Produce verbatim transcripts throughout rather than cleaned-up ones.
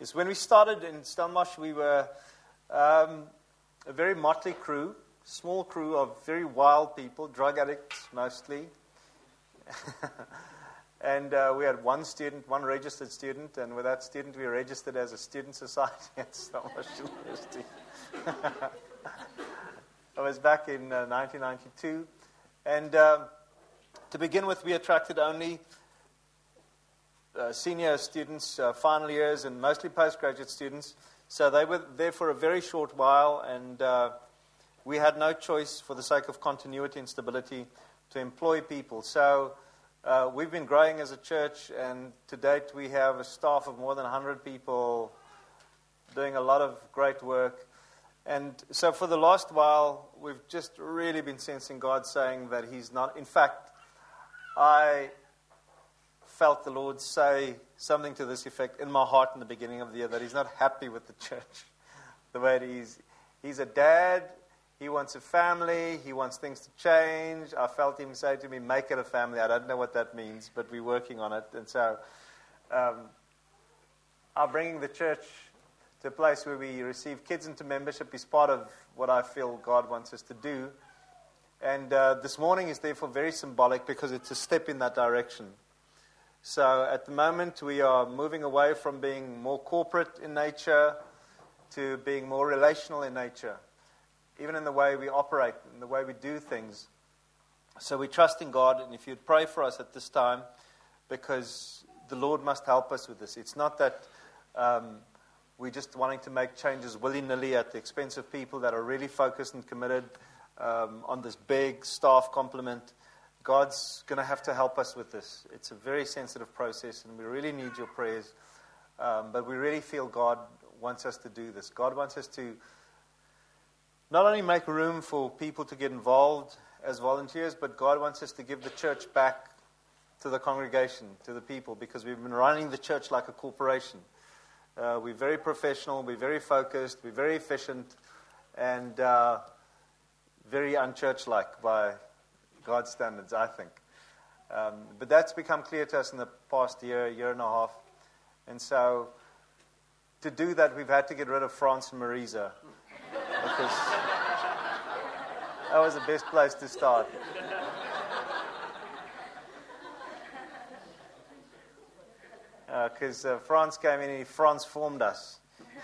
is when we started in Stellenbosch, we were um, a very motley crew, small crew of very wild people, drug addicts mostly. And uh, we had one student, one registered student, and with that student we registered as a student society at Stellenbosch University. I was back in uh, nineteen ninety-two, and um, to begin with, we attracted only uh, senior students, uh, final years, and mostly postgraduate students. So they were there for a very short while, and uh, we had no choice, for the sake of continuity and stability, to employ people. So uh, we've been growing as a church, and to date we have a staff of more than one hundred people doing a lot of great work. And so for the last while, we've just really been sensing God saying that He's not. In fact, I felt the Lord say something to this effect in my heart in the beginning of the year, that He's not happy with the church the way it is. He's a dad. He wants a family. He wants things to change. I felt Him say to me, make it a family. I don't know what that means, but we're working on it. And so um, I'm bringing the church to a place where we receive kids into membership is part of what I feel God wants us to do. And uh, this morning is therefore very symbolic because it's a step in that direction. So at the moment we are moving away from being more corporate in nature to being more relational in nature, even in the way we operate, in the way we do things. So we trust in God, and if you'd pray for us at this time, because the Lord must help us with this. It's not that um, we're just wanting to make changes willy-nilly at the expense of people that are really focused and committed um, on this big staff complement. God's going to have to help us with this. It's a very sensitive process, and we really need your prayers. Um, but we really feel God wants us to do this. God wants us to not only make room for people to get involved as volunteers, but God wants us to give the church back to the congregation, to the people, because we've been running the church like a corporation. Uh, we're very professional, we're very focused, we're very efficient, and uh, very unchurch-like by God's standards, I think. Um, but that's become clear to us in the past year, year and a half. And so, to do that, we've had to get rid of France and Marisa, because that was the best place to start. Because uh, uh, France came in and he transformed us.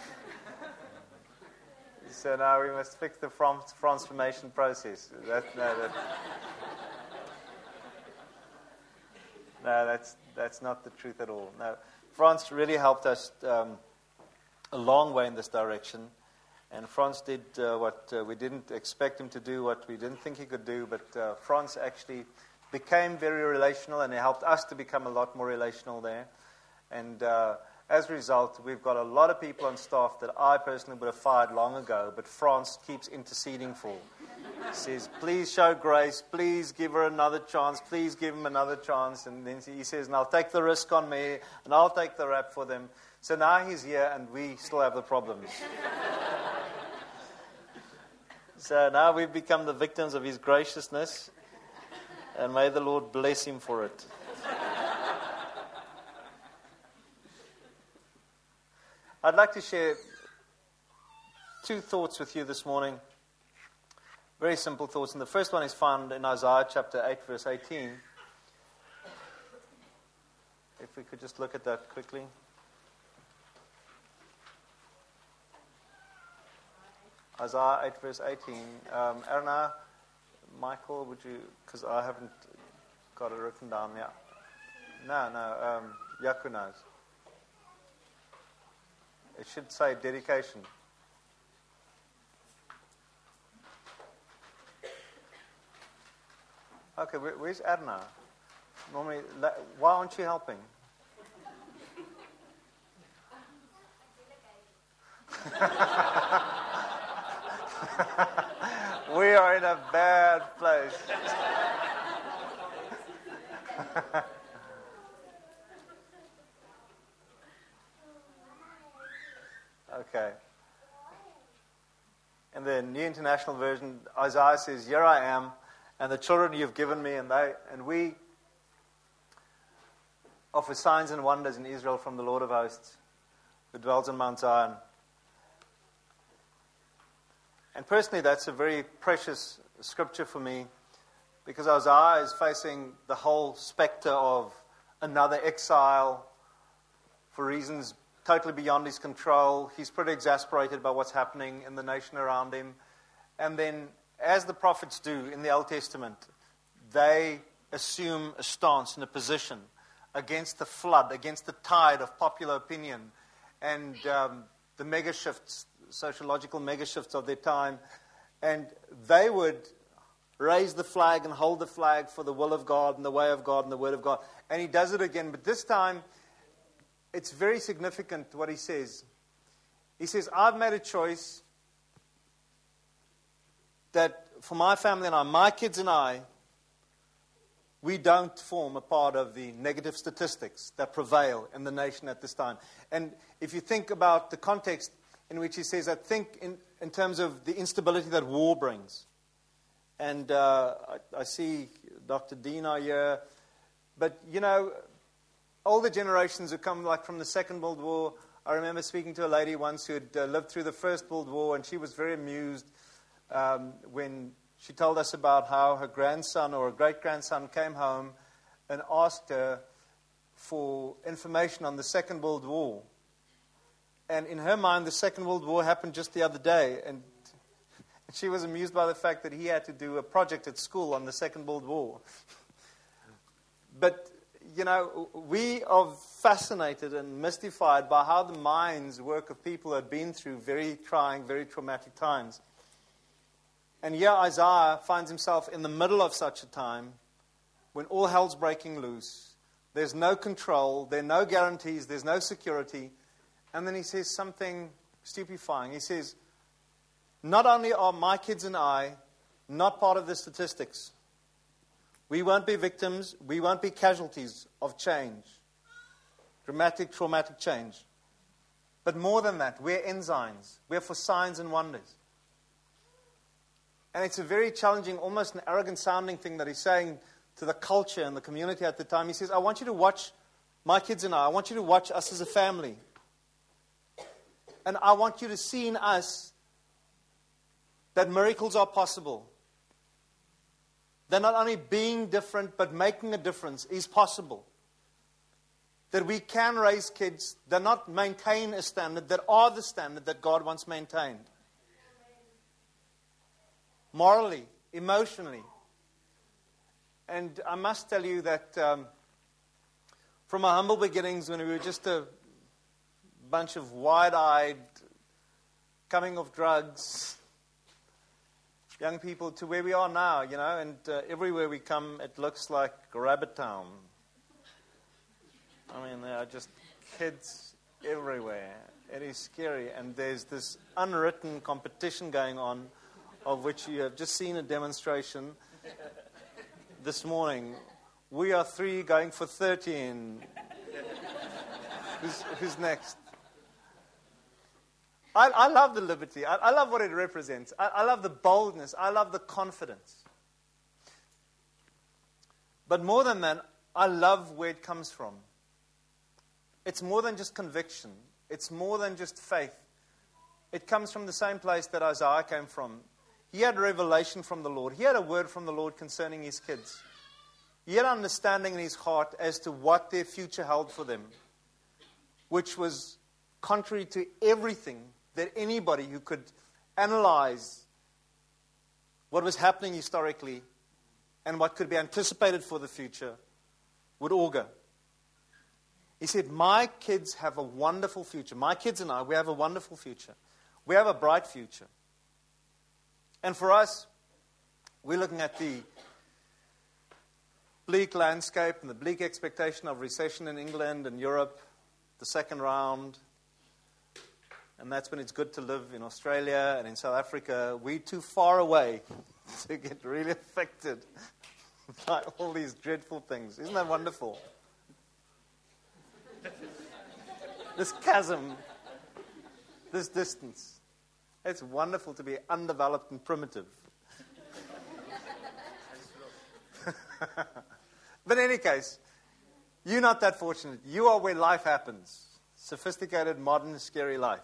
So now we must fix the France transformation process. That, no, that, no, that's that's not the truth at all. No, France really helped us um, a long way in this direction, and France did uh, what uh, we didn't expect him to do, what we didn't think he could do. But uh, France actually became very relational, and it helped us to become a lot more relational there. And uh, as a result, we've got a lot of people on staff that I personally would have fired long ago, but France keeps interceding for. He says, please show grace, please give her another chance, please give him another chance. And then he says, and I'll take the risk on me, and I'll take the rap for them. So now he's here, and we still have the problems. So now we've become the victims of his graciousness, and may the Lord bless him for it. I'd like to share two thoughts with you this morning. Very simple thoughts. And the first one is found in Isaiah chapter eight, verse eighteen. If we could just look at that quickly. Isaiah eight, verse eighteen. Um, Erna, Michael, would you, because I haven't got it written down yet. No, no, um, Yaku knows. It should say dedication. Okay, where, where's Adna? Normally, why aren't you helping? We are in a bad place. Okay. In the New International Version, Isaiah says, here I am, and the children you've given me, and they and we offer signs and wonders in Israel from the Lord of hosts. who dwells on Mount Zion. And personally, that's a very precious scripture for me, because Isaiah is facing the whole specter of another exile for reasons totally beyond his control. He's pretty exasperated by what's happening in the nation around him. And then, as the prophets do in the Old Testament, they assume a stance and a position against the flood, against the tide of popular opinion and um, the mega shifts, sociological mega shifts of their time. And they would raise the flag and hold the flag for the will of God and the way of God and the word of God. And he does it again. But this time, it's very significant what he says. He says, I've made a choice that for my family and I, my kids and I, we don't form a part of the negative statistics that prevail in the nation at this time. And if you think about the context in which he says that, think in, in terms of the instability that war brings. And uh, I, I see Doctor Dina here. But, you know, older generations who come like from the Second World War. I remember speaking to a lady once who had uh, lived through the First World War, and she was very amused um, when she told us about how her grandson or her great-grandson came home and asked her for information on the Second World War. And in her mind, the Second World War happened just the other day. And she was amused by the fact that he had to do a project at school on the Second World War. But, you know, we are fascinated and mystified by how the minds work of people who have been through very trying, very traumatic times. And here Isaiah finds himself in the middle of such a time when all hell's breaking loose. There's no control, there are no guarantees, there's no security. And then he says something stupefying. He says, not only are my kids and I not part of the statistics, we won't be victims, we won't be casualties of change, dramatic, traumatic change. But more than that, we're ensigns. We're for signs and wonders. And it's a very challenging, almost an arrogant-sounding thing that he's saying to the culture and the community at the time. He says, I want you to watch my kids and I. I want you to watch us as a family. And I want you to see in us that miracles are possible. That not only being different, but making a difference is possible. That we can raise kids that not maintain a standard, that are the standard that God wants maintained. Morally, emotionally. And I must tell you that um, from our humble beginnings, when we were just a bunch of wide-eyed, coming off drugs, young people, to where we are now, you know, and uh, everywhere we come, it looks like Rabbit Town. I mean, there are just kids everywhere. It is scary, and there's this unwritten competition going on, of which you have just seen a demonstration this morning. We are three going for thirteen. Who's, who's next? I, I love the liberty. I, I love what it represents. I, I love the boldness. I love the confidence. But more than that, I love where it comes from. It's more than just conviction. It's more than just faith. It comes from the same place that Isaiah came from. He had revelation from the Lord. He had a word from the Lord concerning his kids. He had understanding in his heart as to what their future held for them, which was contrary to everything that anybody who could analyze what was happening historically and what could be anticipated for the future would augur. He said, my kids have a wonderful future. My kids and I, we have a wonderful future. We have a bright future. And for us, we're looking at the bleak landscape and the bleak expectation of recession in England and Europe, the second round. And that's when it's good to live in Australia and in South Africa. We're too far away to get really affected by all these dreadful things. Isn't that wonderful? This chasm, this distance. It's wonderful to be undeveloped and primitive. But in any case, you're not that fortunate. You are where life happens. sophisticated, modern, scary life.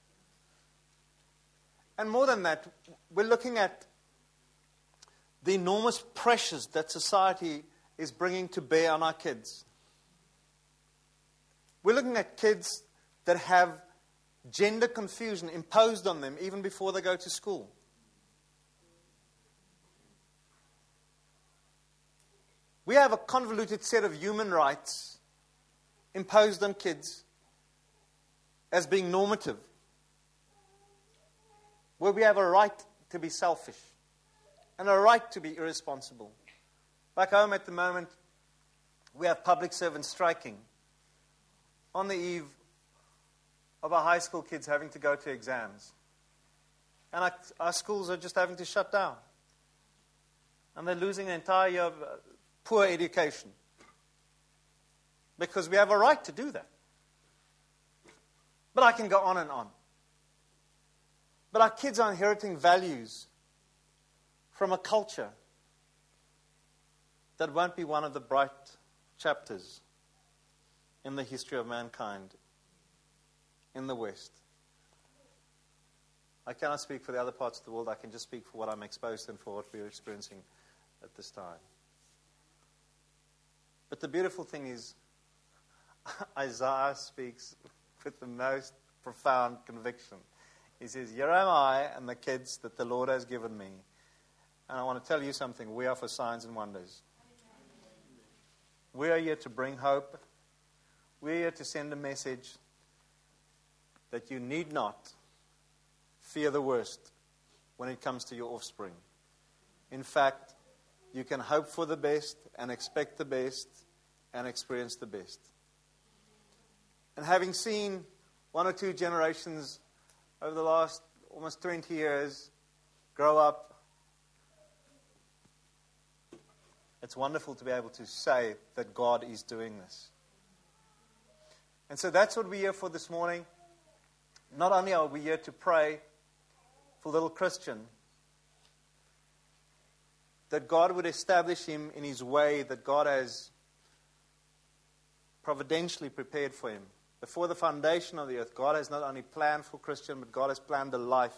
And more than that, we're looking at the enormous pressures that society is bringing to bear on our kids. We're looking at kids that have gender confusion imposed on them even before they go to school. We have a convoluted set of human rights imposed on kids as being normative, where we have a right to be selfish and a right to be irresponsible. Back home at the moment, we have public servants striking on the eve of our high school kids having to go to exams. And our, our schools are just having to shut down. And they're losing an entire year of uh, poor education. Because we have a right to do that. But I can go on and on. But our kids are inheriting values from a culture that won't be one of the bright chapters in the history of mankind in the West. I cannot speak for the other parts of the world. I can just speak for what I'm exposed to and for what we're experiencing at this time. But the beautiful thing is, Isaiah speaks with the most profound conviction. He says, here am I and the kids that the Lord has given me. And I want to tell you something. We are for signs and wonders. We are here to bring hope. We're here to send a message that you need not fear the worst when it comes to your offspring. In fact, you can hope for the best and expect the best and experience the best. And having seen one or two generations over the last almost twenty years grow up, it's wonderful to be able to say that God is doing this. And so that's what we're here for this morning. Not only are we here to pray for little Christian, that God would establish him in his way that God has providentially prepared for him. Before the foundation of the earth, God has not only planned for Christian, but God has planned a life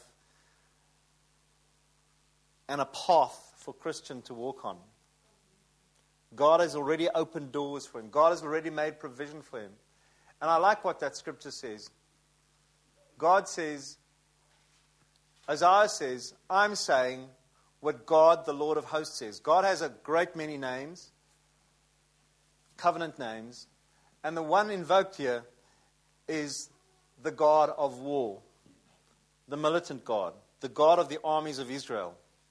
and a path for Christian to walk on. God has already opened doors for him. God has already made provision for him. And I like what that scripture says. God says, Isaiah says, I'm saying what God, the Lord of hosts, says. God has a great many names, covenant names, and the one invoked here is the God of war, the militant God, the God of the armies of Israel.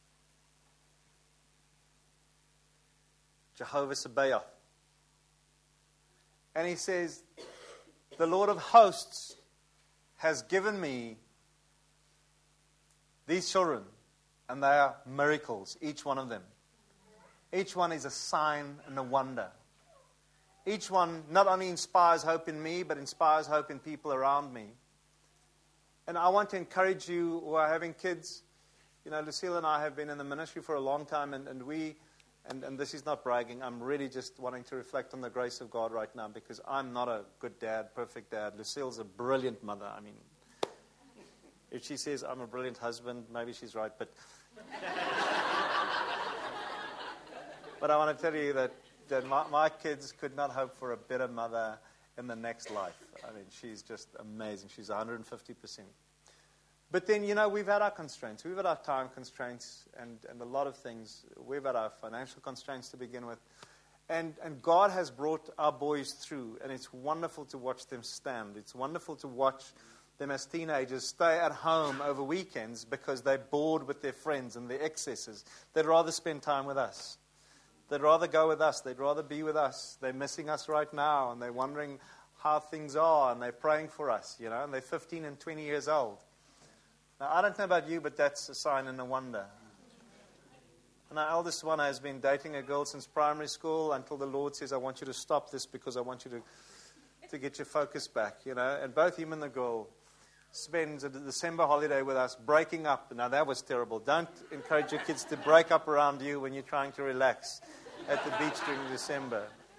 Jehovah Sabaoth. And he says, the Lord of hosts has given me these children, and they are miracles, each one of them. Each one is a sign and a wonder. Each one not only inspires hope in me, but inspires hope in people around me. And I want to encourage you who are having kids. You know, Lucille and I have been in the ministry for a long time, and, and we, and, and this is not bragging, I'm really just wanting to reflect on the grace of God right now, because I'm not a good dad, perfect dad. Lucille's a brilliant mother. I mean, if she says I'm a brilliant husband, maybe she's right, but... but I want to tell you that that my, my kids could not hope for a better mother in the next life. I mean, she's just amazing. She's one hundred fifty percent. But then, you know, we've had our constraints. We've had our time constraints and, and a lot of things. We've had our financial constraints to begin with. And, and God has brought our boys through, and it's wonderful to watch them stand. It's wonderful to watch them as teenagers stay at home over weekends because they're bored with their friends and their excesses. They'd rather spend time with us. They'd rather go with us. They'd rather be with us. They're missing us right now, and they're wondering how things are, and they're praying for us, you know, and they're fifteen and twenty years old. Now, I don't know about you, but that's a sign and a wonder. And our eldest one has been dating a girl since primary school until the Lord says, I want you to stop this because I want you to, to get your focus back, you know. And both him and the girl spends a December holiday with us breaking up. Now, that was terrible. Don't encourage your kids to break up around you when you're trying to relax at the beach during December.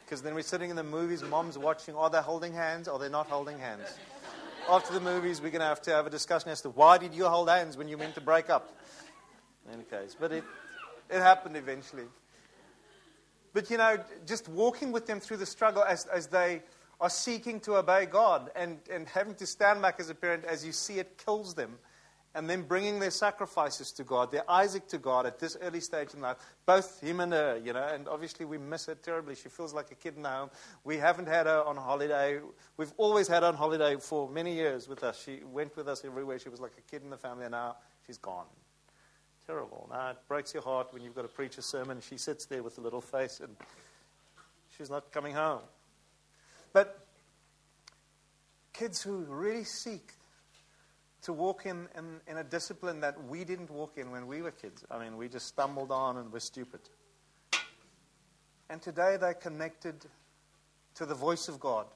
Because then we're sitting in the movies, mom's watching, are they holding hands? Are they not holding hands? After the movies, we're going to have to have a discussion as to why did you hold hands when you went to break up? In any case, but it, it happened eventually. But, you know, just walking with them through the struggle as, as they are seeking to obey God and, and having to stand back as a parent as you see it kills them. And then bringing their sacrifices to God, their Isaac to God at this early stage in life. Both him and her, you know, and obviously we miss her terribly. She feels like a kid in the home. We haven't had her on holiday. We've always had her on holiday for many years with us. She went with us everywhere. She was like a kid in the family, and now she's gone. Terrible. Now it breaks your heart when you've got to preach a sermon. She sits there with a little face, and she's not coming home. But kids who really seek to walk in, in, in a discipline that we didn't walk in when we were kids. I mean, we just stumbled on and were stupid. And today they're connected to the voice of God.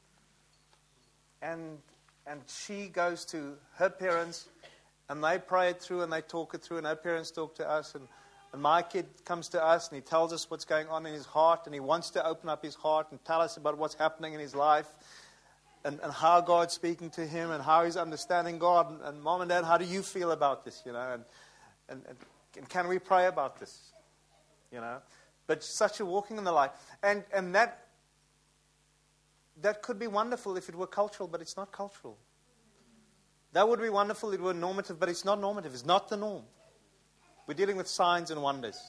And and she goes to her parents, and they pray it through, and they talk it through, and her parents talk to us. And, and my kid comes to us, and he tells us what's going on in his heart, and he wants to open up his heart and tell us about what's happening in his life. And, and how God's speaking to him and how he's understanding God. And, and Mom and Dad, how do you feel about this? You know, and, and, and can we pray about this? You know, but such a walking in the light. And and that that could be wonderful if it were cultural, but it's not cultural. That would be wonderful if it were normative, but it's not normative. It's not the norm. We're dealing with signs and wonders.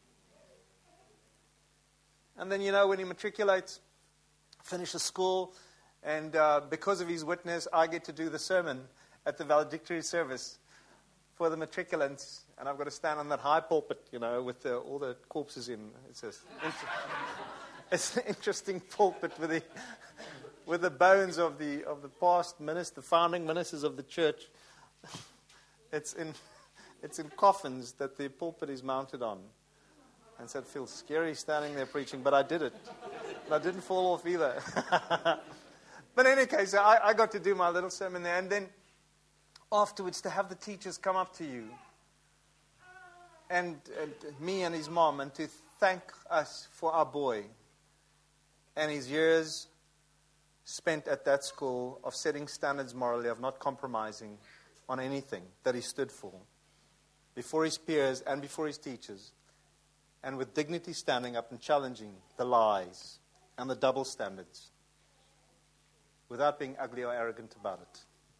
And then, you know, when he matriculates, finishes school. And uh, because of his witness, I get to do the sermon at the valedictory service for the matriculants. And I've got to stand on that high pulpit, you know, with the, all the corpses in. It's, just, it's an interesting pulpit with the, with the bones of the of the past ministers, the founding ministers of the church. It's in, it's in coffins that the pulpit is mounted on. And so it feels scary standing there preaching, but I did it. And I didn't fall off either. But in any case, I, I got to do my little sermon there. And then afterwards, to have the teachers come up to you and, and me and his mom, and to thank us for our boy and his years spent at that school of setting standards morally, of not compromising on anything that he stood for, before his peers and before his teachers, and with dignity standing up and challenging the lies and the double standards, without being ugly or arrogant about it.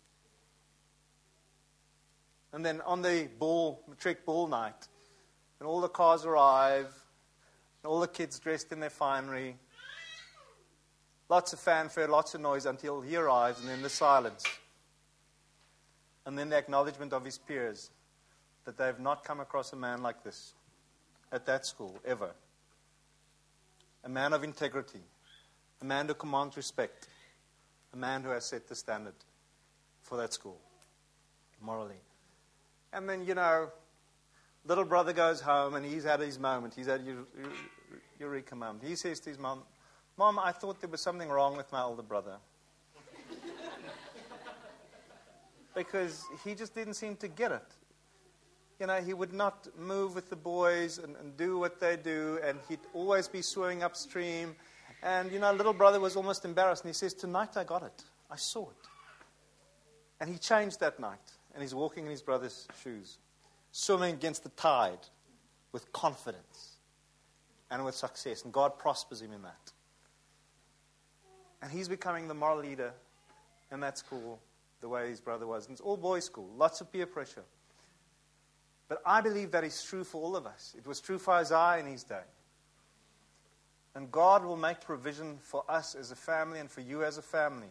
And then on the ball, matric ball night, and all the cars arrive, and all the kids dressed in their finery, lots of fanfare, lots of noise until he arrives, and then the silence. And then the acknowledgement of his peers that they have not come across a man like this at that school, ever. A man of integrity, a man who commands respect, a man who has set the standard for that school, morally. And then, you know, little brother goes home and he's had his moment. He's had your eureka moment. He says to his mom, Mom, I thought there was something wrong with my older brother. Because he just didn't seem to get it. You know, he would not move with the boys and, and do what they do, and he'd always be swimming upstream. And, you know, little brother was almost embarrassed. And he says, tonight I got it. I saw it. And he changed that night. And he's walking in his brother's shoes, swimming against the tide with confidence and with success. And God prospers him in that. And he's becoming the moral leader in that school the way his brother was. And it's all boys' school. Lots of peer pressure. But I believe that is true for all of us. It was true for Isaiah in his day. And God will make provision for us as a family and for you as a family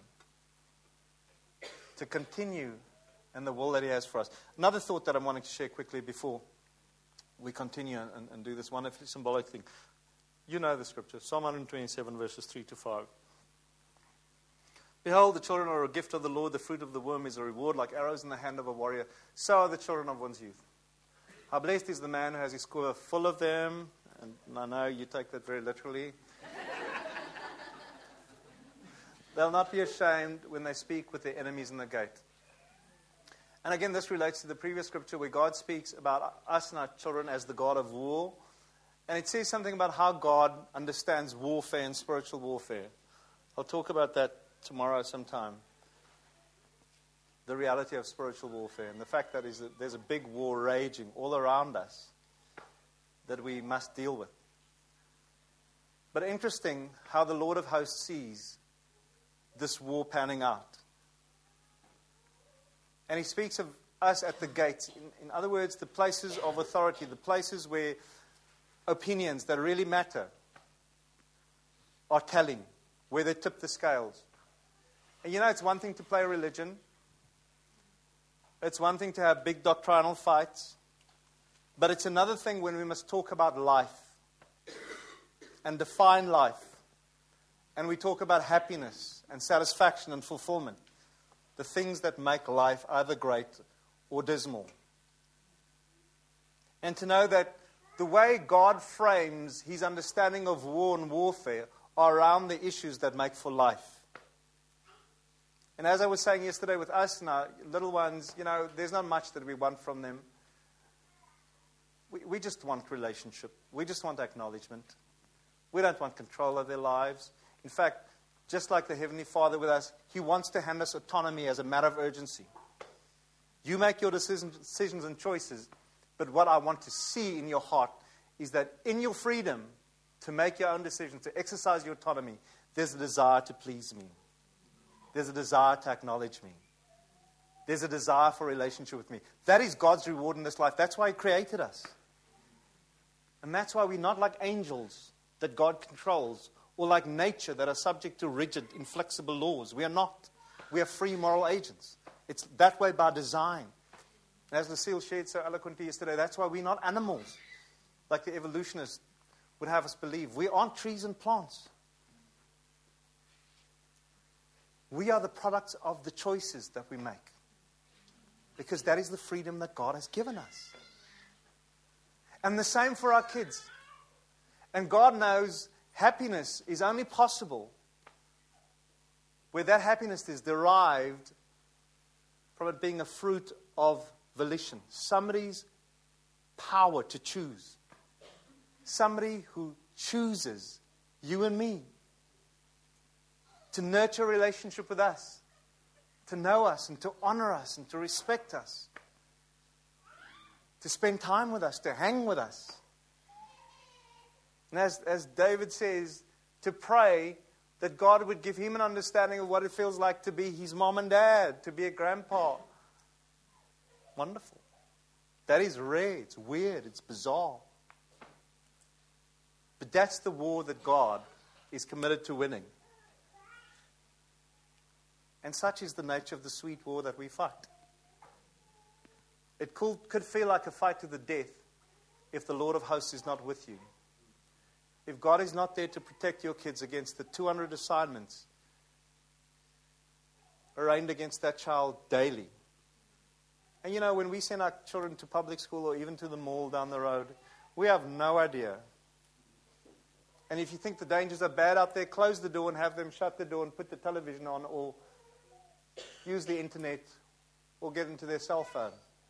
to continue in the will that he has for us. Another thought that I'm wanting to share quickly before we continue and, and do this wonderfully symbolic thing. You know the scripture, Psalm one twenty-seven, verses three to five. Behold, the children are a gift of the Lord. The fruit of the womb is a reward, like arrows in the hand of a warrior. So are the children of one's youth. How blessed is the man who has his quiver full of them. And I know you take that very literally. They'll not be ashamed when they speak with their enemies in the gate. And again, this relates to the previous scripture where God speaks about us and our children as the God of war. And it says something about how God understands warfare and spiritual warfare. I'll talk about that tomorrow sometime. The reality of spiritual warfare and the fact that is that there's a big war raging all around us that we must deal with. But interesting how the Lord of hosts sees this war panning out. And he speaks of us at the gates. In, in other words, the places of authority, the places where opinions that really matter are telling, where they tip the scales. And you know, it's one thing to play religion. It's one thing to have big doctrinal fights. But it's another thing when we must talk about life and define life. And we talk about happiness and satisfaction and fulfillment. The things that make life either great or dismal. And to know that the way God frames his understanding of war and warfare are around the issues that make for life. And as I was saying yesterday with us and our little ones, you know, there's not much that we want from them. We, we just want relationship. We just want acknowledgement. We don't want control of their lives. In fact, just like the Heavenly Father with us, he wants to hand us autonomy as a matter of urgency. You make your decisions, decisions and choices, but what I want to see in your heart is that in your freedom to make your own decisions, to exercise your autonomy, there's a desire to please me. There's a desire to acknowledge me. There's a desire for a relationship with me. That is God's reward in this life. That's why he created us. And that's why we're not like angels that God controls, or like nature that are subject to rigid, inflexible laws. We are not. We are free moral agents. It's that way by design. And as Lucille shared so eloquently yesterday, that's why we're not animals, like the evolutionists would have us believe. We aren't trees and plants. We are the products of the choices that we make. Because that is the freedom that God has given us. And the same for our kids. And God knows happiness is only possible where that happiness is derived from it being a fruit of volition. Somebody's power to choose. Somebody who chooses you and me to nurture a relationship with us, to know us and to honor us and to respect us, to spend time with us, to hang with us. And as, as David says, to pray that God would give him an understanding of what it feels like to be his mom and dad, to be a grandpa. Wonderful. That is rare, it's weird, it's bizarre. But that's the war that God is committed to winning. And such is the nature of the sweet war that we fight. It could, could feel like a fight to the death if the Lord of hosts is not with you. If God is not there to protect your kids against the two hundred assignments arraigned against that child daily. And you know, when we send our children to public school or even to the mall down the road, we have no idea. And if you think the dangers are bad out there, close the door and have them shut the door and put the television on or use the internet or get into their cell phone.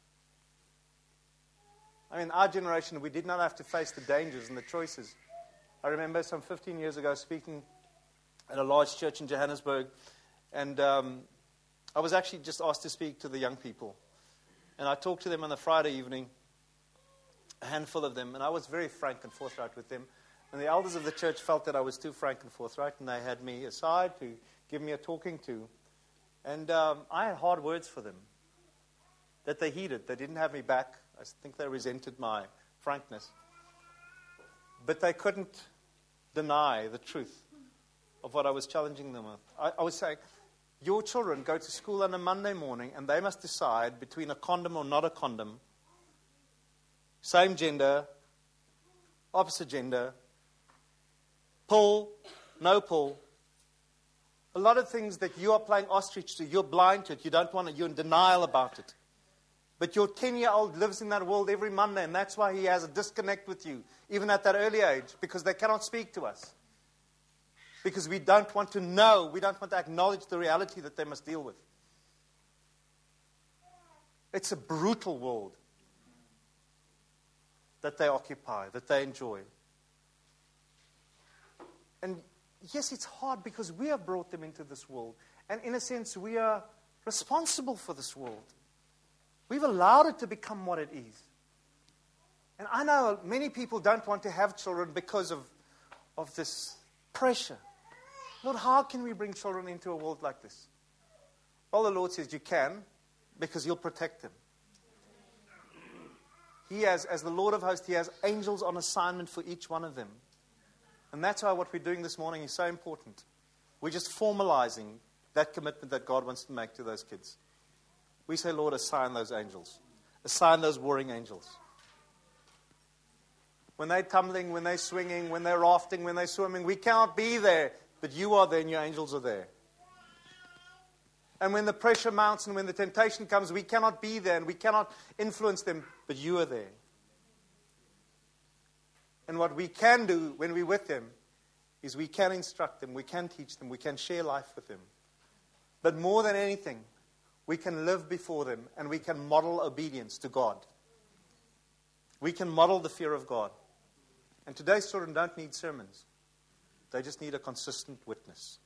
I mean, our generation, we did not have to face the dangers and the choices. I remember some fifteen years ago speaking at a large church in Johannesburg, and um, I was actually just asked to speak to the young people. And I talked to them on the Friday evening, a handful of them, and I was very frank and forthright with them. And the elders of the church felt that I was too frank and forthright, and they had me aside to give me a talking to. And um, I had hard words for them that they heeded. They didn't have me back. I think they resented my frankness. But they couldn't deny the truth of what I was challenging them with. I, I was saying, your children go to school on a Monday morning and they must decide between a condom or not a condom, same gender, opposite gender, pull, no pull. A lot of things that you are playing ostrich to, you're blind to it, you don't want it, you're in denial about it. But your ten-year-old lives in that world every Monday, and that's why he has a disconnect with you, even at that early age, because they cannot speak to us. Because we don't want to know, we don't want to acknowledge the reality that they must deal with. It's a brutal world that they occupy, that they enjoy. and yes, it's hard because we have brought them into this world. And in a sense, we are responsible for this world. We've allowed it to become what it is. And I know many people don't want to have children because of, of this pressure. Lord, how can we bring children into a world like this? Well, the Lord says you can, because He'll protect them. He has, as the Lord of hosts, He has angels on assignment for each one of them. And that's why what we're doing this morning is so important. We're just formalizing that commitment that God wants to make to those kids. We say, Lord, assign those angels. Assign those warring angels. When they're tumbling, when they're swinging, when they're rafting, when they're swimming, we cannot be there, but you are there and your angels are there. And when the pressure mounts and when the temptation comes, we cannot be there and we cannot influence them, but you are there. And what we can do when we're with them is we can instruct them, we can teach them, we can share life with them. But more than anything, we can live before them and we can model obedience to God. We can model the fear of God. And today's children don't need sermons. They just need a consistent witness.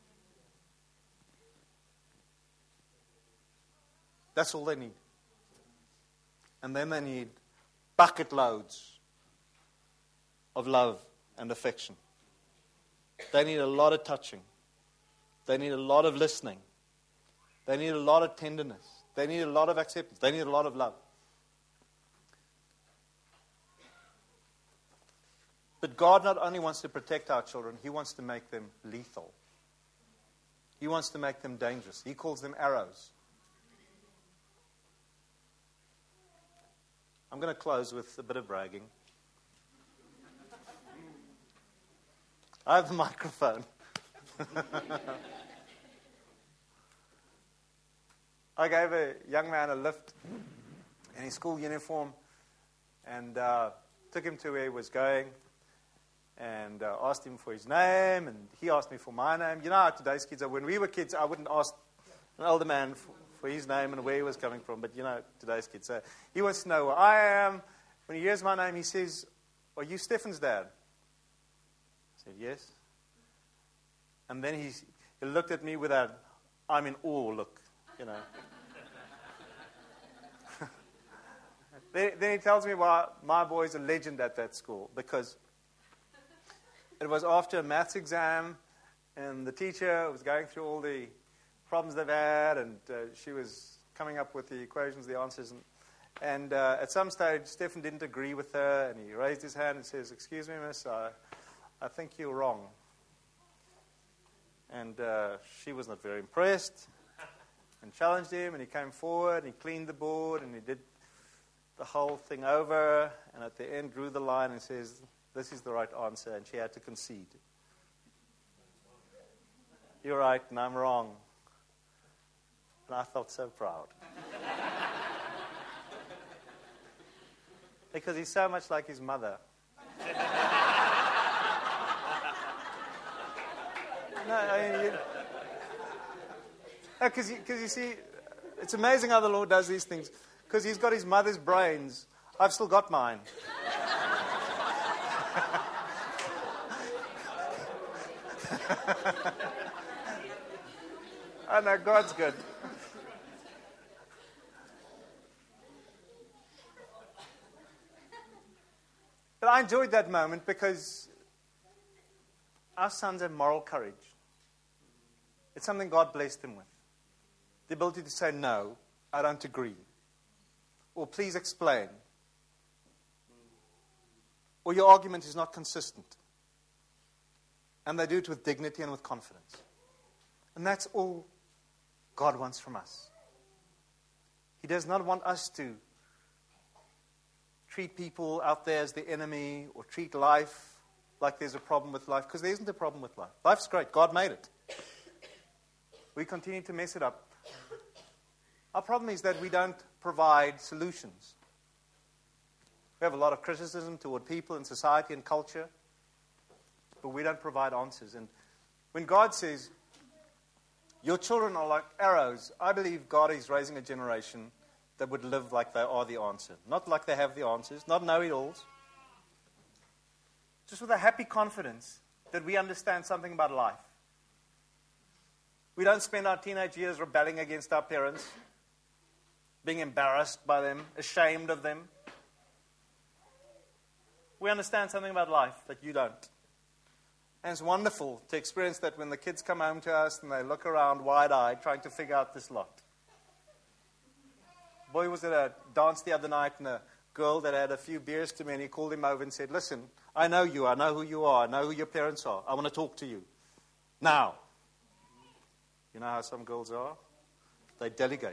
That's all they need. And then they need bucket loads of love and affection. They need a lot of touching. They need a lot of listening. They need a lot of tenderness. They need a lot of acceptance. They need a lot of love. But God not only wants to protect our children, He wants to make them lethal. He wants to make them dangerous. He calls them arrows. I'm going to close with a bit of bragging. I have the microphone. I gave a young man a lift in his school uniform and uh, took him to where he was going and uh, asked him for his name, and he asked me for my name. You know how today's kids are. When we were kids, I wouldn't ask an older man for, for his name and where he was coming from, but you know today's kids. So he wants to know where I am. When he hears my name, he says, "Are you Stefan's dad?" I said, "Yes." And then he, he looked at me with that I'm in awe look, you know. then, then he tells me why my boy's a legend at that school, because it was after a maths exam, and the teacher was going through all the problems they've had, and uh, she was coming up with the equations, the answers, and, and uh, at some stage, Stefan didn't agree with her, and he raised his hand and says, "Excuse me, miss, I, I think you're wrong." And uh, she was not very impressed and challenged him, and he came forward, and he cleaned the board, and he did the whole thing over, and at the end drew the line and says, "This is the right answer," and she had to concede. "You're right, and I'm wrong." And I felt so proud. Because he's so much like his mother. No, I mean, because you, no, you see, it's amazing how the Lord does these things. Because He's got His mother's brains. I've still got mine. I know, God's good. But I enjoyed that moment because our sons have moral courage. It's something God blessed them with. The ability to say, "No, I don't agree." Or, "Please explain." Or, "Your argument is not consistent." And they do it with dignity and with confidence. And that's all God wants from us. He does not want us to treat people out there as the enemy or treat life like there's a problem with life, because there isn't a problem with life. Life's great. God made it. We continue to mess it up. Our problem is that we don't provide solutions. We have a lot of criticism toward people and society and culture, but we don't provide answers. And when God says, "Your children are like arrows," I believe God is raising a generation that would live like they are the answer. Not like they have the answers, not know-it-alls. Just with a happy confidence that we understand something about life. We don't spend our teenage years rebelling against our parents, being embarrassed by them, ashamed of them. We understand something about life that you don't. And it's wonderful to experience that when the kids come home to us and they look around wide-eyed trying to figure out this lot. Boy was at a dance the other night, and a girl that had a few beers to me, and he called him over and said, listen, I know you, I know who you are, I know who your parents are. I want to talk to you. Now. You know how some girls are? They delegate.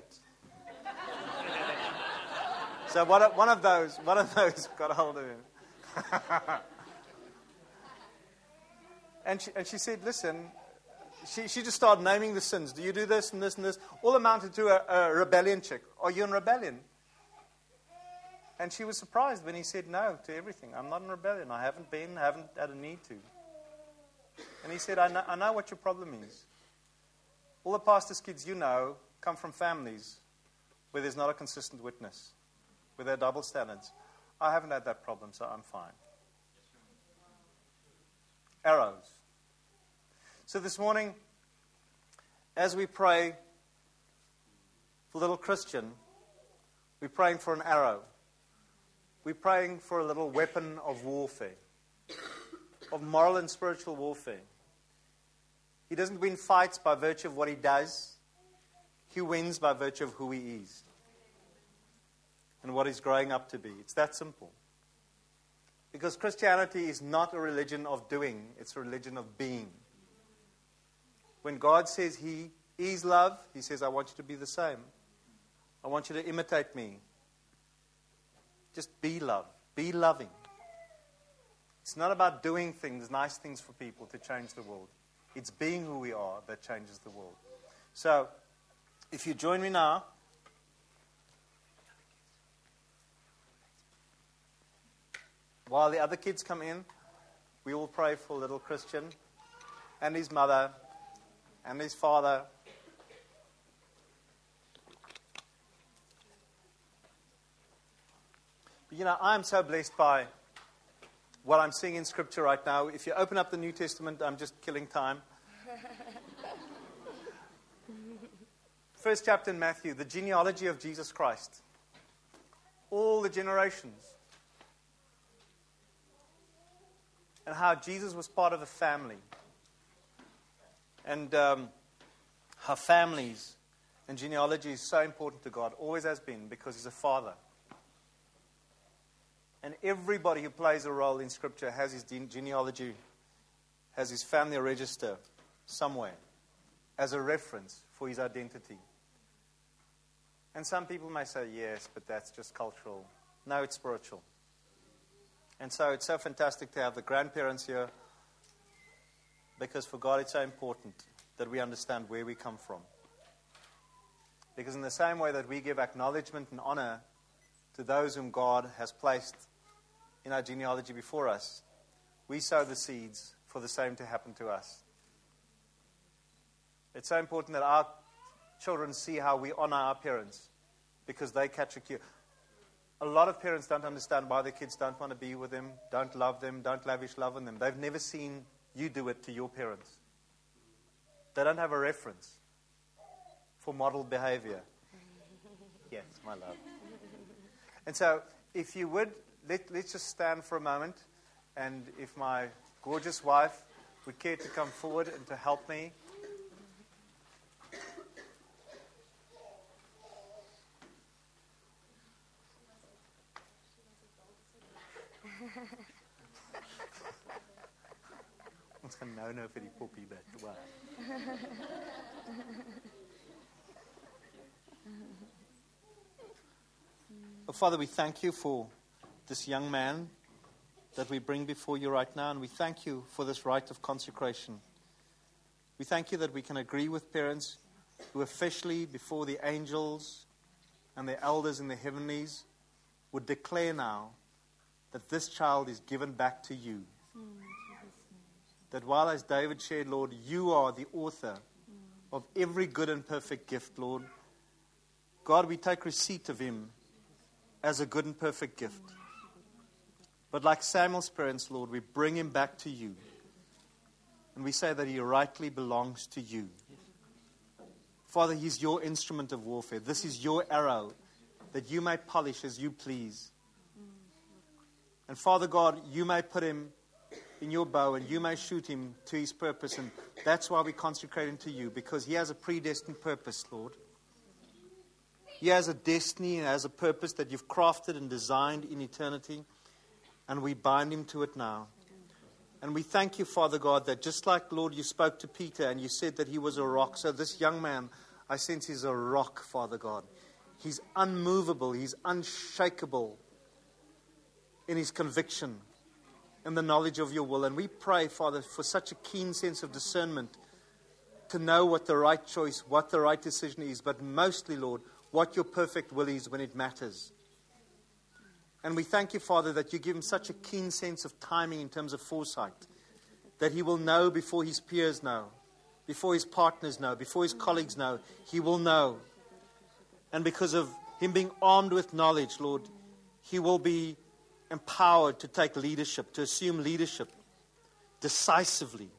So one of, one of those, one of those got a hold of him. and, she, and she said, listen, she, she just started naming the sins. Do you do this and this and this? All amounted to a, a rebellion check. Are you in rebellion? And she was surprised when he said no to everything. I'm not in rebellion. I haven't been, haven't had a need to. And he said, I know, I know what your problem is. All the pastor's kids you know come from families where there's not a consistent witness, where there are double standards. I haven't had that problem, so I'm fine. Arrows. So this morning, as we pray for little Christian, we're praying for an arrow. We're praying for a little weapon of warfare, of moral and spiritual warfare. He doesn't win fights by virtue of what he does. He wins by virtue of who he is and what he's growing up to be. It's that simple. Because Christianity is not a religion of doing. It's a religion of being. When God says he is love, he says, I want you to be the same. I want you to imitate me. Just be love. Be loving. It's not about doing things, nice things for people to change the world. It's being who we are that changes the world. So, if you join me now, while the other kids come in, we will pray for little Christian and his mother and his father. But, you know, I'm so blessed by what I'm seeing in Scripture right now. If you open up the New Testament, I'm just killing time. First chapter in Matthew, the genealogy of Jesus Christ. All the generations. And how Jesus was part of a family. And um, how families and genealogy is so important to God. Always has been, because He's a Father. And everybody who plays a role in Scripture has his genealogy, has his family register somewhere as a reference for his identity. And some people may say, yes, but that's just cultural. No, it's spiritual. And so it's so fantastic to have the grandparents here, because for God it's so important that we understand where we come from. Because in the same way that we give acknowledgement and honor to those whom God has placed in our genealogy before us, we sow the seeds for the same to happen to us. It's so important that our children see how we honor our parents, because they catch a cue. A lot of parents don't understand why their kids don't want to be with them, don't love them, don't lavish love on them. They've never seen you do it to your parents. They don't have a reference for model behavior. Yes, my love. And so, if you would, let, let's just stand for a moment. And if my gorgeous wife would care to come forward and to help me. Ons gaan nou nou vir die poppie bid. Wow. Oh, Father, we thank you for this young man that we bring before you right now, and we thank you for this rite of consecration. We thank you that we can agree with parents who officially, before the angels and the elders in the heavenlies, would declare now that this child is given back to you. Mm. That while, as David shared, Lord, you are the author mm. of every good and perfect gift, Lord. God, we take receipt of him as a good and perfect gift. But like Samuel's parents, Lord, we bring him back to you. And we say that he rightly belongs to you. Father, he's your instrument of warfare. This is your arrow that you may polish as you please. And Father God, you may put him in your bow and you may shoot him to his purpose. And that's why we consecrate him to you, because he has a predestined purpose, Lord. He has a destiny and has a purpose that you've crafted and designed in eternity. And we bind him to it now. And we thank you, Father God, that just like, Lord, you spoke to Peter and you said that he was a rock. So this young man, I sense he's a rock, Father God. He's unmovable. He's unshakable in his conviction and the knowledge of your will. And we pray, Father, for such a keen sense of discernment to know what the right choice, what the right decision is, but mostly, Lord, what your perfect will is when it matters. And we thank you, Father, that you give him such a keen sense of timing in terms of foresight, that he will know before his peers know, before his partners know, before his colleagues know. He will know. And because of him being armed with knowledge, Lord, he will be empowered to take leadership, to assume leadership decisively,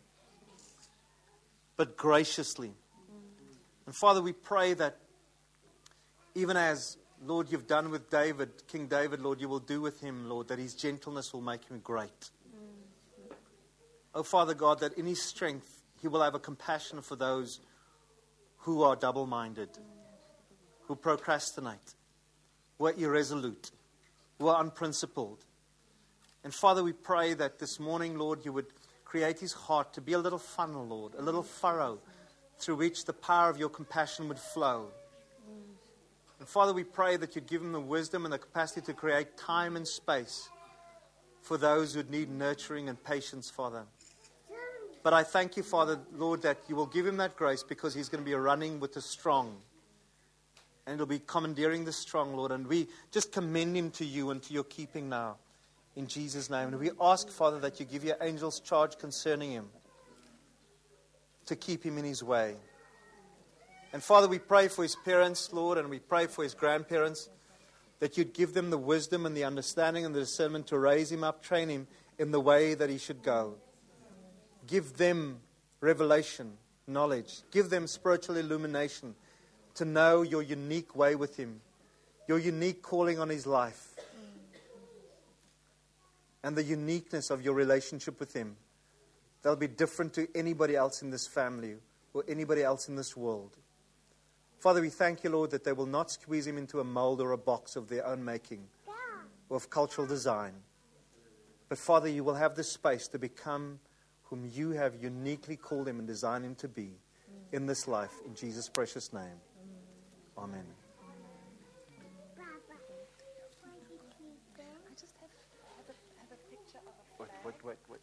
but graciously. And Father, we pray that even as, Lord, you've done with David, King David, Lord, you will do with him, Lord, that his gentleness will make him great. Oh, Father God, that in his strength, he will have a compassion for those who are double-minded, who procrastinate, who are irresolute, who are unprincipled. And Father, we pray that this morning, Lord, you would create his heart to be a little funnel, Lord, a little furrow through which the power of your compassion would flow. And Father, we pray that you'd give him the wisdom and the capacity to create time and space for those who need nurturing and patience, Father. But I thank you, Father, Lord, that you will give him that grace, because he's going to be running with the strong. And it'll be commandeering the strong, Lord. And we just commend him to you and to your keeping now, in Jesus' name. And we ask, Father, that you give your angels charge concerning him, to keep him in his way. And Father, we pray for his parents, Lord, and we pray for his grandparents, that you'd give them the wisdom and the understanding and the discernment to raise him up, train him in the way that he should go. Give them revelation, knowledge. Give them spiritual illumination to know your unique way with him, your unique calling on his life, and the uniqueness of your relationship with him. They'll be different to anybody else in this family or anybody else in this world. Father, we thank you, Lord, that they will not squeeze him into a mold or a box of their own making or of cultural design. But Father, you will have the space to become whom you have uniquely called him and designed him to be in this life. In Jesus' precious name. Amen. I just have, have, a, have a picture of a Wait, wait, wait, wait.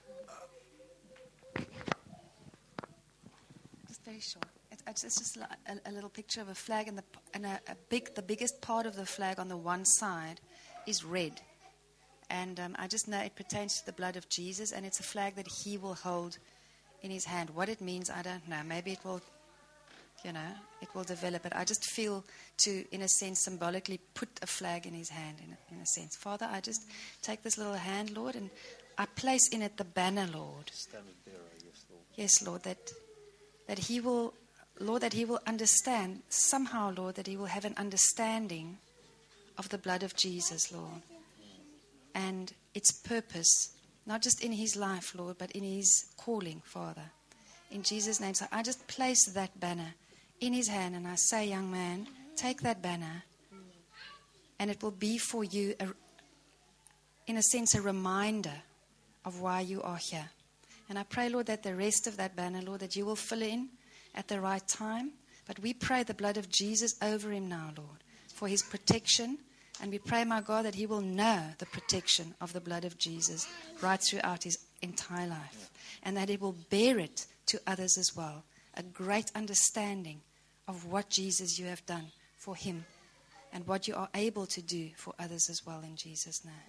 Just very short. It, it's just a, a little picture of a flag, and the and a, a big, the biggest part of the flag on the one side is red, and um, I just know it pertains to the blood of Jesus, and it's a flag that he will hold in his hand. What it means, I don't know. Maybe it will, you know, it will develop. But I just feel to, in a sense, symbolically put a flag in his hand. In a, in a sense, Father, I just take this little hand, Lord, and I place in it the banner, Lord. Standard bearer, yes, Lord. Yes, Lord, that that he will. Lord, that he will understand, somehow, Lord, that he will have an understanding of the blood of Jesus, Lord, and its purpose, not just in his life, Lord, but in his calling, Father. In Jesus' name. So I just place that banner in his hand, and I say, young man, take that banner, and it will be for you, a, in a sense, a reminder of why you are here. And I pray, Lord, that the rest of that banner, Lord, that you will fill in at the right time. But we pray the blood of Jesus over him now, Lord, for his protection. And we pray, my God, that he will know the protection of the blood of Jesus right throughout his entire life. And that he will bear it to others as well. A great understanding of what, Jesus, you have done for him. And what you are able to do for others as well, in Jesus' name.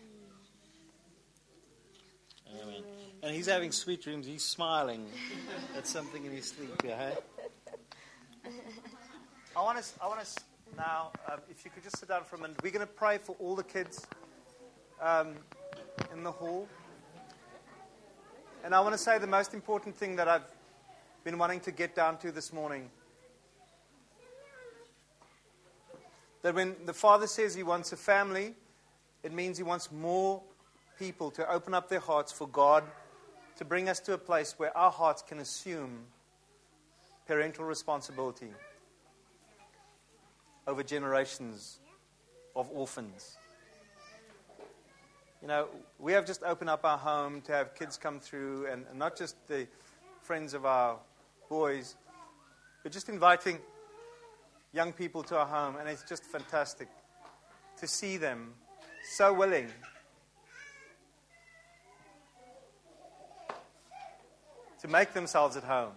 Amen. And he's having sweet dreams. He's smiling at something in his sleep. Yeah. I want us. I want us now. Um, if you could just sit down for a minute. We're going to pray for all the kids um, in the hall. And I want to say the most important thing that I've been wanting to get down to this morning. That when the Father says He wants a family, it means He wants more people to open up their hearts for God to bring us to a place where our hearts can assume parental responsibility over generations of orphans. You know, we have just opened up our home to have kids come through, and, and not just the friends of our boys, but just inviting young people to our home, and it's just fantastic to see them so willing to make themselves at home,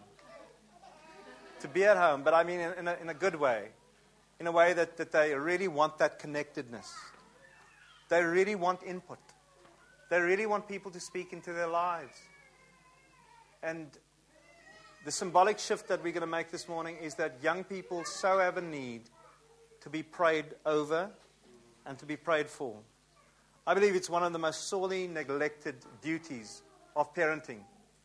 to be at home, but I mean in a, in a good way, in a way that, that they really want that connectedness. They really want input. They really want people to speak into their lives. And the symbolic shift that we're going to make this morning is that young people so have a need to be prayed over and to be prayed for. I believe it's one of the most sorely neglected duties of parenting,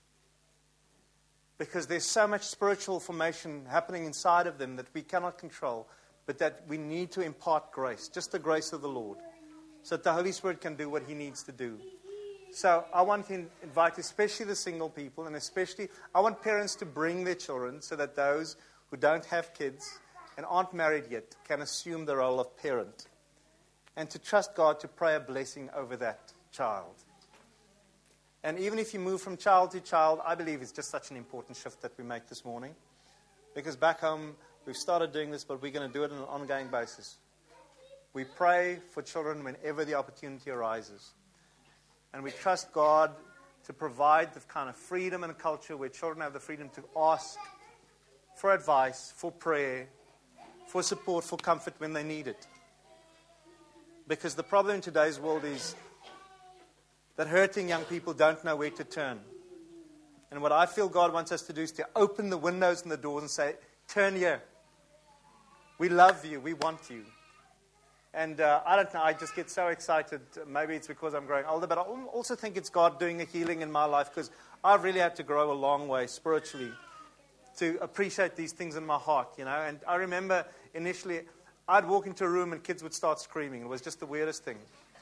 because there's so much spiritual formation happening inside of them that we cannot control, but that we need to impart grace, just the grace of the Lord, so that the Holy Spirit can do what He needs to do. So I want to invite especially the single people, and especially I want parents to bring their children so that those who don't have kids and aren't married yet can assume the role of parent, and to trust God to pray a blessing over that child. And even if you move from child to child, I believe it's just such an important shift that we make this morning, because back home we've started doing this, but we're going to do it on an ongoing basis. We pray for children whenever the opportunity arises. And we trust God to provide the kind of freedom and culture where children have the freedom to ask for advice, for prayer, for support, for comfort when they need it. Because the problem in today's world is that hurting young people don't know where to turn. And what I feel God wants us to do is to open the windows and the doors and say, turn here. We love you. We want you. And uh, I don't know, I just get so excited. Maybe it's because I'm growing older, but I also think it's God doing a healing in my life, because I've really had to grow a long way spiritually to appreciate these things in my heart, you know. And I remember initially, I'd walk into a room and kids would start screaming. It was just the weirdest thing.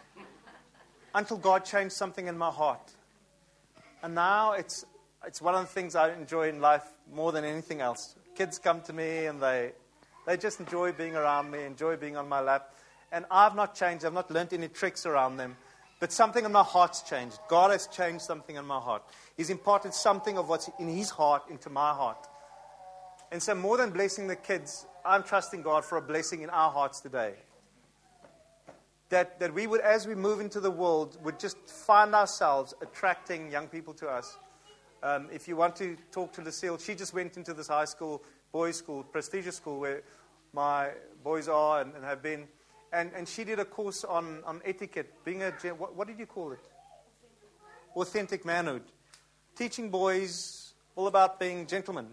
Until God changed something in my heart. And now it's it's one of the things I enjoy in life more than anything else. Kids come to me and they they just enjoy being around me, enjoy being on my lap. And I've not changed. I've not learned any tricks around them. But something in my heart's changed. God has changed something in my heart. He's imparted something of what's in His heart into my heart. And so more than blessing the kids, I'm trusting God for a blessing in our hearts today. That, that we would, as we move into the world, would just find ourselves attracting young people to us. Um, if you want to talk to Lucille, she just went into this high school, boys' school, prestigious school, where my boys are and, and have been. And, and she did a course on, on etiquette, being a, what, what did you call it? Authentic manhood. Teaching boys all about being gentlemen.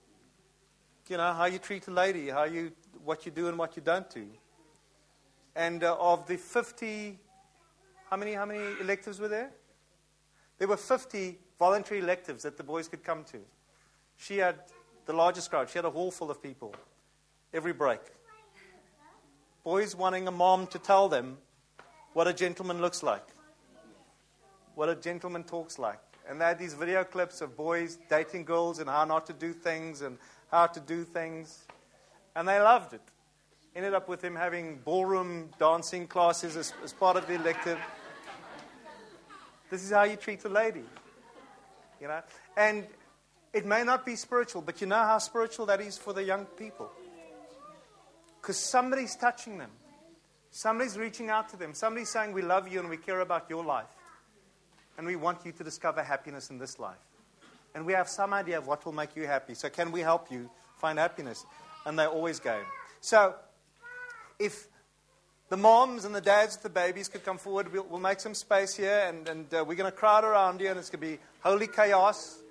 You know, how you treat a lady, how you, what you do and what you don't do. And uh, of the fifty, how many, how many electives were there? There were fifty voluntary electives that the boys could come to. She had the largest crowd. She had a hall full of people every break. Boys wanting a mom to tell them what a gentleman looks like, what a gentleman talks like. And they had these video clips of boys dating girls and how not to do things and how to do things. And they loved it. Ended up with him having ballroom dancing classes as, as part of the elective. This is how you treat a lady. You know? And it may not be spiritual, but you know how spiritual that is for the young people. Because somebody's touching them. Somebody's reaching out to them. Somebody's saying, we love you and we care about your life. And we want you to discover happiness in this life. And we have some idea of what will make you happy. So can we help you find happiness? And they always go. So if the moms and the dads of the babies could come forward, we'll, we'll make some space here. And, and uh, we're going to crowd around you. And it's going to be holy chaos.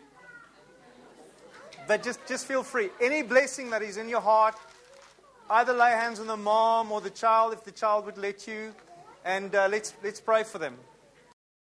But just, just feel free. Any blessing that is in your heart, either lay hands on the mom or the child, if the child would let you, and uh, let's let's pray for them.